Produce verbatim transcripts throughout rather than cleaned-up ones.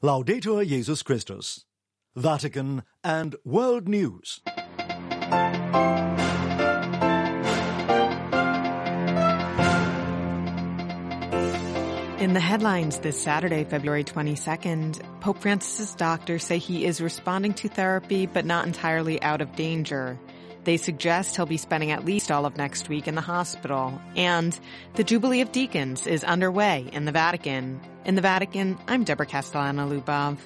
Laudetur Jesus Christus. Vatican and World News. In the headlines this Saturday, February twenty-second, Pope Francis's doctors say he is responding to therapy but not entirely out of danger. They suggest he'll be spending at least all of next week in the hospital. And the Jubilee of Deacons is underway in the Vatican. In the Vatican, I'm Deborah Castellana-Lubov.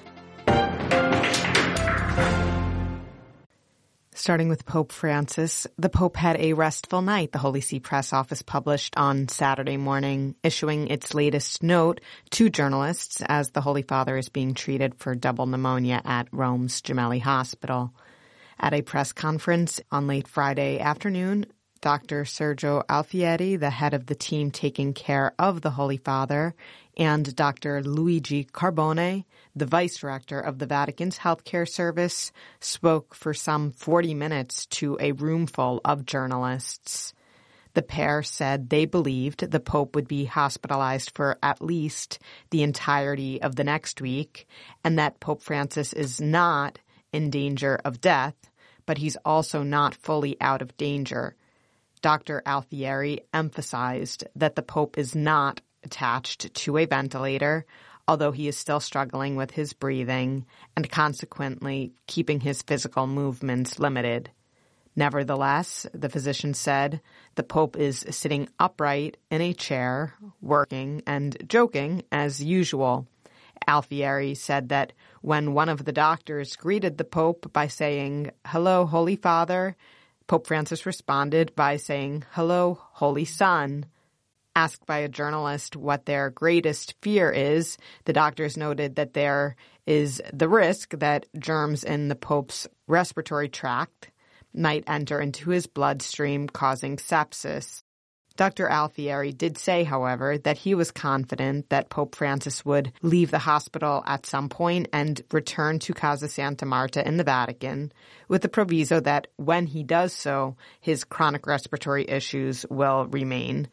Starting with Pope Francis, the Pope had a restful night, the Holy See Press Office published on Saturday morning, issuing its latest note to journalists as the Holy Father is being treated for double pneumonia at Rome's Gemelli Hospital. At a press conference on late Friday afternoon, Doctor Sergio Alfieri, the head of the team taking care of the Holy Father, and Doctor Luigi Carbone, the vice director of the Vatican's healthcare service, spoke for some forty minutes to a room full of journalists. The pair said they believed the Pope would be hospitalized for at least the entirety of the next week, and that Pope Francis is not in danger of death, but he's also not fully out of danger. Doctor Alfieri emphasized that the Pope is not attached to a ventilator, although he is still struggling with his breathing and consequently keeping his physical movements limited. Nevertheless, the physician said, the Pope is sitting upright in a chair, working and joking as usual. Alfieri said that when one of the doctors greeted the Pope by saying, "Hello, Holy Father," Pope Francis responded by saying, "Hello, Holy Son." Asked by a journalist what their greatest fear is, the doctors noted that there is the risk that germs in the Pope's respiratory tract might enter into his bloodstream, causing sepsis. Doctor Alfieri did say, however, that he was confident that Pope Francis would leave the hospital at some point and return to Casa Santa Marta in the Vatican, with the proviso that when he does so, his chronic respiratory issues will remain.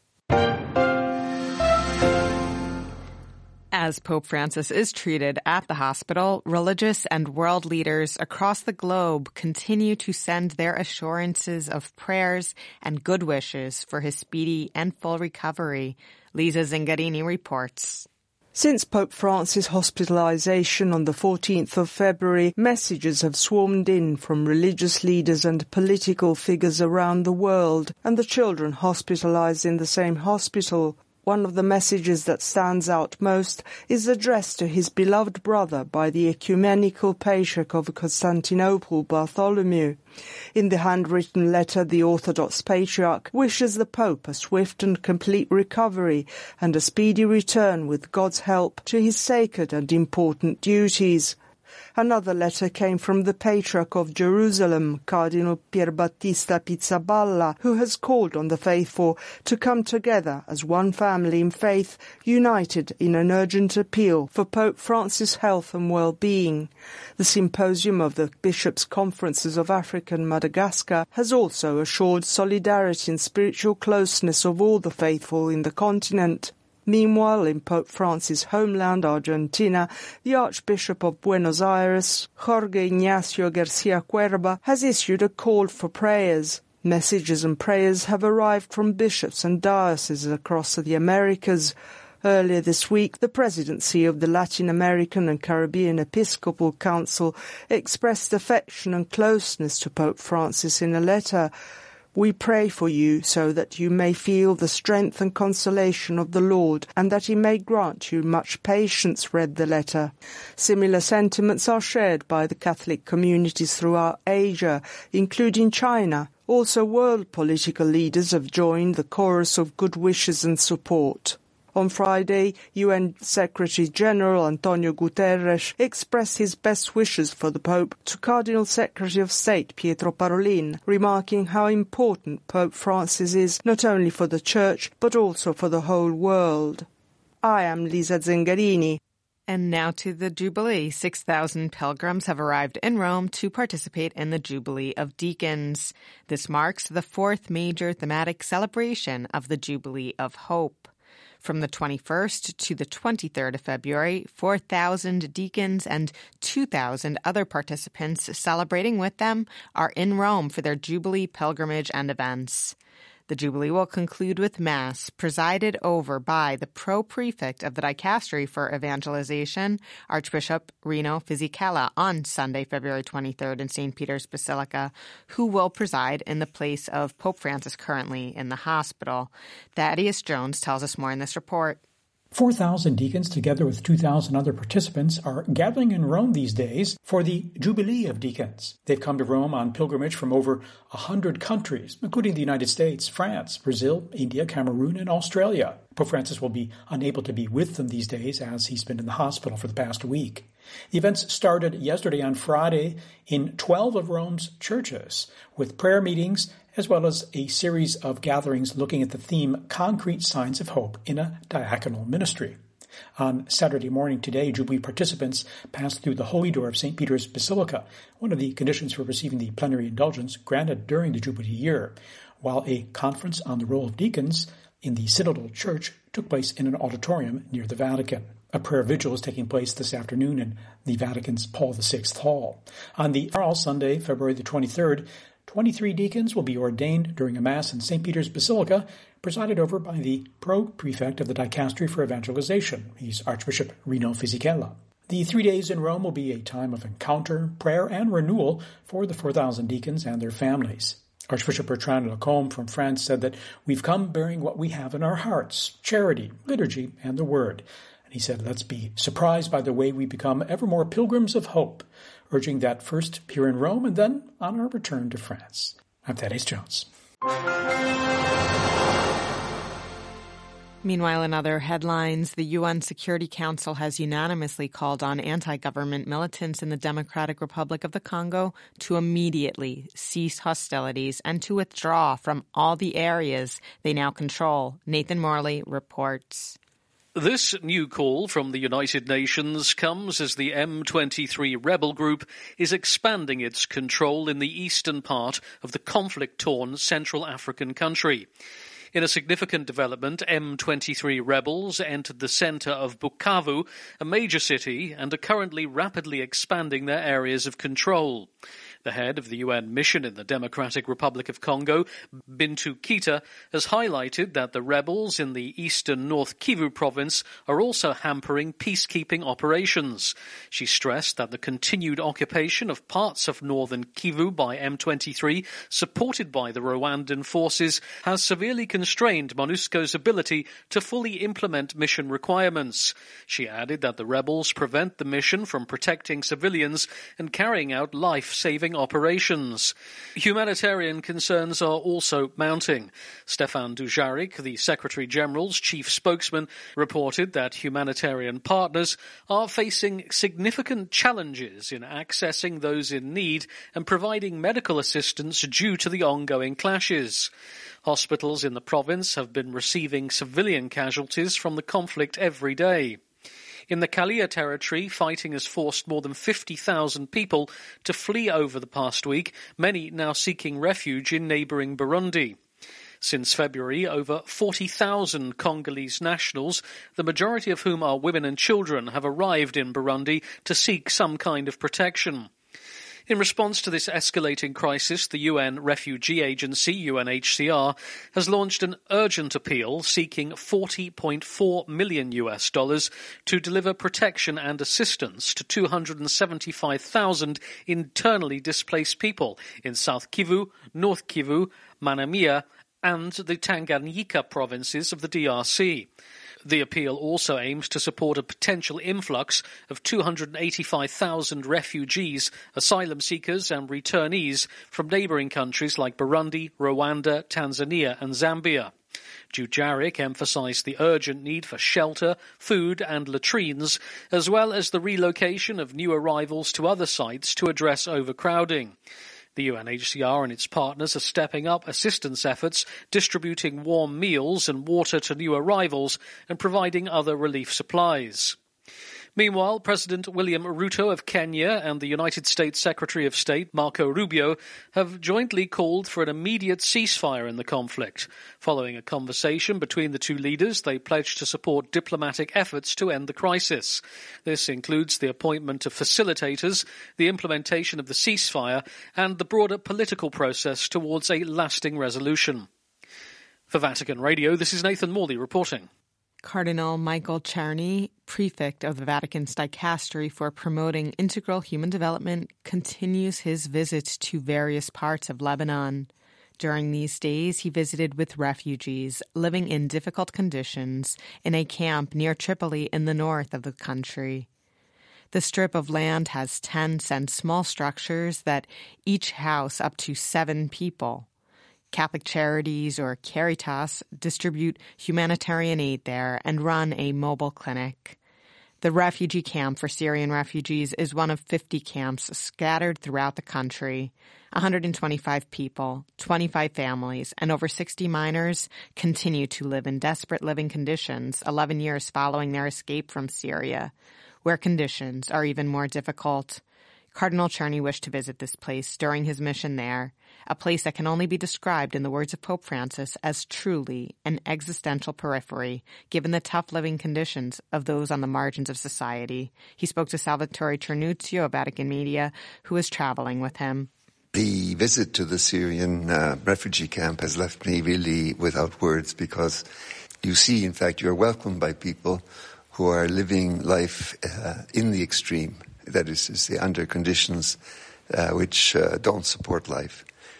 As Pope Francis is treated at the hospital, religious and world leaders across the globe continue to send their assurances of prayers and good wishes for his speedy and full recovery. Lisa Zingarini reports. Since Pope Francis' hospitalization on the fourteenth of February, messages have swarmed in from religious leaders and political figures around the world, and the children hospitalized in the same hospital. One of the messages that stands out most is addressed to his beloved brother by the ecumenical patriarch of Constantinople, Bartholomew. In the handwritten letter, the Orthodox patriarch wishes the Pope a swift and complete recovery and a speedy return with God's help to his sacred and important duties. Another letter came from the Patriarch of Jerusalem, Cardinal Pierbattista Pizzaballa, who has called on the faithful to come together as one family in faith, united in an urgent appeal for Pope Francis' health and well-being. The Symposium of the Bishops' Conferences of Africa and Madagascar has also assured solidarity and spiritual closeness of all the faithful in the continent. Meanwhile, in Pope Francis' homeland, Argentina, the Archbishop of Buenos Aires, Jorge Ignacio Garcia Cuerva, has issued a call for prayers. Messages and prayers have arrived from bishops and dioceses across the Americas. Earlier this week, the presidency of the Latin American and Caribbean Episcopal Council expressed affection and closeness to Pope Francis in a letter. "We pray for you so that you may feel the strength and consolation of the Lord and that he may grant you much patience," read the letter. Similar sentiments are shared by the Catholic communities throughout Asia, including China. Also, world political leaders have joined the chorus of good wishes and support. On Friday, U N Secretary-General Antonio Guterres expressed his best wishes for the Pope to Cardinal Secretary of State Pietro Parolin, remarking how important Pope Francis is not only for the Church but also for the whole world. I am Lisa Zingarini. And now to the Jubilee. six thousand pilgrims have arrived in Rome to participate in the Jubilee of Deacons. This marks the fourth major thematic celebration of the Jubilee of Hope. From the twenty-first to the twenty-third of February, four thousand deacons and two thousand other participants celebrating with them are in Rome for their Jubilee pilgrimage and events. The Jubilee will conclude with Mass, presided over by the pro-prefect of the Dicastery for Evangelization, Archbishop Rino Fisichella, on Sunday, February twenty-third in Saint Peter's Basilica, who will preside in the place of Pope Francis currently in the hospital. Thaddeus Jones tells us more in this report. four thousand deacons, together with two thousand other participants, are gathering in Rome these days for the Jubilee of Deacons. They've come to Rome on pilgrimage from over one hundred countries, including the United States, France, Brazil, India, Cameroon, and Australia. Pope Francis will be unable to be with them these days as he's been in the hospital for the past week. The events started yesterday on Friday in twelve of Rome's churches, with prayer meetings as well as a series of gatherings looking at the theme Concrete Signs of Hope in a Diaconal Ministry. On Saturday morning today, Jubilee participants passed through the Holy Door of Saint Peter's Basilica, one of the conditions for receiving the plenary indulgence granted during the Jubilee year, while a conference on the role of deacons in the Synodal Church took place in an auditorium near the Vatican. A prayer vigil is taking place this afternoon in the Vatican's Paul the Sixth Hall. On the Sunday, February the twenty-third, twenty-three deacons will be ordained during a Mass in Saint Peter's Basilica, presided over by the pro-prefect of the Dicastery for Evangelization. He's Archbishop Rino Fisichella. The three days in Rome will be a time of encounter, prayer, and renewal for the four thousand deacons and their families. Archbishop Bertrand Lacombe from France said that we've come bearing what we have in our hearts, charity, liturgy, and the Word. And he said, let's be surprised by the way we become ever more pilgrims of hope, urging that first here in Rome and then on our return to France. I'm Thaddeus Jones. Meanwhile, in other headlines, the U N Security Council has unanimously called on anti-government militants in the Democratic Republic of the Congo to immediately cease hostilities and to withdraw from all the areas they now control. Nathan Morley reports. This new call from the United Nations comes as the M twenty-three rebel group is expanding its control in the eastern part of the conflict-torn Central African country. In a significant development, M twenty-three rebels entered the center of Bukavu, a major city, and are currently rapidly expanding their areas of control. The head of the U N mission in the Democratic Republic of Congo, Bintou Keita, has highlighted that the rebels in the eastern North Kivu province are also hampering peacekeeping operations. She stressed that the continued occupation of parts of northern Kivu by M twenty-three, supported by the Rwandan forces, has severely constrained MONUSCO's ability to fully implement mission requirements. She added that the rebels prevent the mission from protecting civilians and carrying out life-saving operations. Humanitarian concerns are also mounting. Stéphane Dujarric, the Secretary-General's chief spokesman, reported that humanitarian partners are facing significant challenges in accessing those in need and providing medical assistance due to the ongoing clashes. Hospitals in the province have been receiving civilian casualties from the conflict every day. In the Kalia territory, fighting has forced more than fifty thousand people to flee over the past week, many now seeking refuge in neighbouring Burundi. Since February, over forty thousand Congolese nationals, the majority of whom are women and children, have arrived in Burundi to seek some kind of protection. In response to this escalating crisis, the U N Refugee Agency, U N H C R, has launched an urgent appeal seeking forty point four million U S dollars to deliver protection and assistance to two hundred seventy-five thousand internally displaced people in South Kivu, North Kivu, Manamia, and the Tanganyika provinces of the D R C. The appeal also aims to support a potential influx of two hundred eighty-five thousand refugees, asylum seekers and returnees from neighbouring countries like Burundi, Rwanda, Tanzania and Zambia. Dujarric emphasised the urgent need for shelter, food and latrines, as well as the relocation of new arrivals to other sites to address overcrowding. The U N H C R and its partners are stepping up assistance efforts, distributing warm meals and water to new arrivals and providing other relief supplies. Meanwhile, President William Ruto of Kenya and the United States Secretary of State Marco Rubio have jointly called for an immediate ceasefire in the conflict. Following a conversation between the two leaders, they pledged to support diplomatic efforts to end the crisis. This includes the appointment of facilitators, the implementation of the ceasefire, and the broader political process towards a lasting resolution. For Vatican Radio, this is Nathan Morley reporting. Cardinal Michael Czerny, prefect of the Vatican's Dicastery for Promoting Integral Human Development, continues his visits to various parts of Lebanon. During these days, he visited with refugees living in difficult conditions in a camp near Tripoli in the north of the country. The strip of land has tents and small structures that each house up to seven people. Catholic Charities, or Caritas, distribute humanitarian aid there and run a mobile clinic. The refugee camp for Syrian refugees is one of fifty camps scattered throughout the country. one hundred twenty-five people, twenty-five families, and over sixty minors continue to live in desperate living conditions eleven years following their escape from Syria, where conditions are even more difficult. Cardinal Czerny wished to visit this place during his mission there, a place that can only be described in the words of Pope Francis as truly an existential periphery, given the tough living conditions of those on the margins of society. He spoke to Salvatore Cernuzio of Vatican Media, who was traveling with him. The visit to the Syrian uh, refugee camp has left me really without words, because you see, in fact, you're welcomed by people who are living life uh, in the extreme. That is to say, under conditions uh, which uh, don't support life.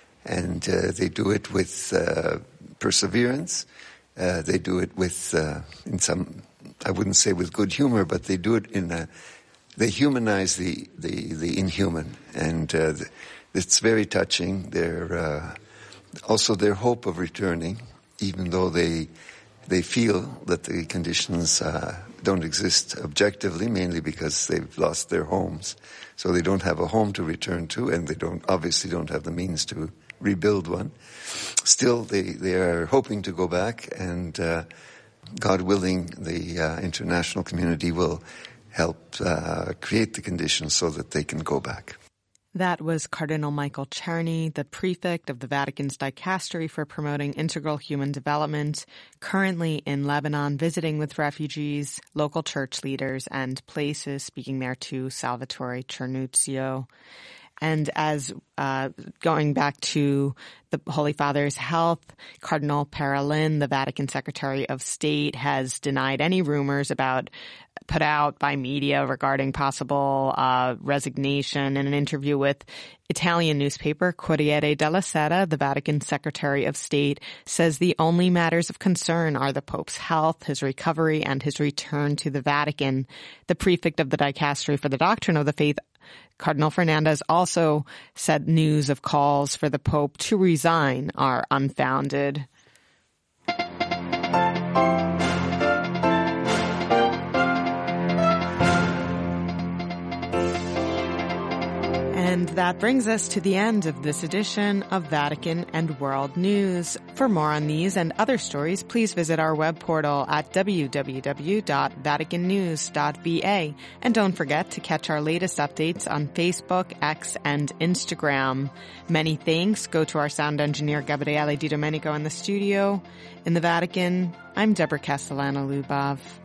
And uh, they do it with uh, perseverance. Uh, they do it with, uh, in some, I wouldn't say with good humor, but they do it in a, they humanize the, the, the inhuman. And uh, it's very touching. Their, uh, also their hope of returning, even though they, they feel that the conditions uh, don't exist objectively, mainly because they've lost their homes. So they don't have a home to return to, and they don't obviously don't have the means to rebuild one. Still, they, they are hoping to go back, and uh, God willing, the uh, international community will help uh, create the conditions so that they can go back. That was Cardinal Michael Czerny, the prefect of the Vatican's Dicastery for Promoting Integral Human Development, currently in Lebanon visiting with refugees, local church leaders, and places, speaking there to Salvatore Cernuzio. And as uh, going back to the Holy Father's health, Cardinal Parolin, the Vatican Secretary of State, has denied any rumors about put out by media regarding possible uh, resignation. In an interview with Italian newspaper Corriere della Sera, the Vatican Secretary of State says the only matters of concern are the Pope's health, his recovery, and his return to the Vatican. The prefect of the Dicastery for the Doctrine of the Faith, Cardinal Fernandez, also said news of calls for the Pope to resign are unfounded. And that brings us to the end of this edition of Vatican and World News. For more on these and other stories, please visit our web portal at w w w dot vatican news dot v a. And don't forget to catch our latest updates on Facebook, X, and Instagram. Many thanks go to our sound engineer, Gabriele Di Domenico, in the studio. In the Vatican, I'm Deborah Castellano-Lubov.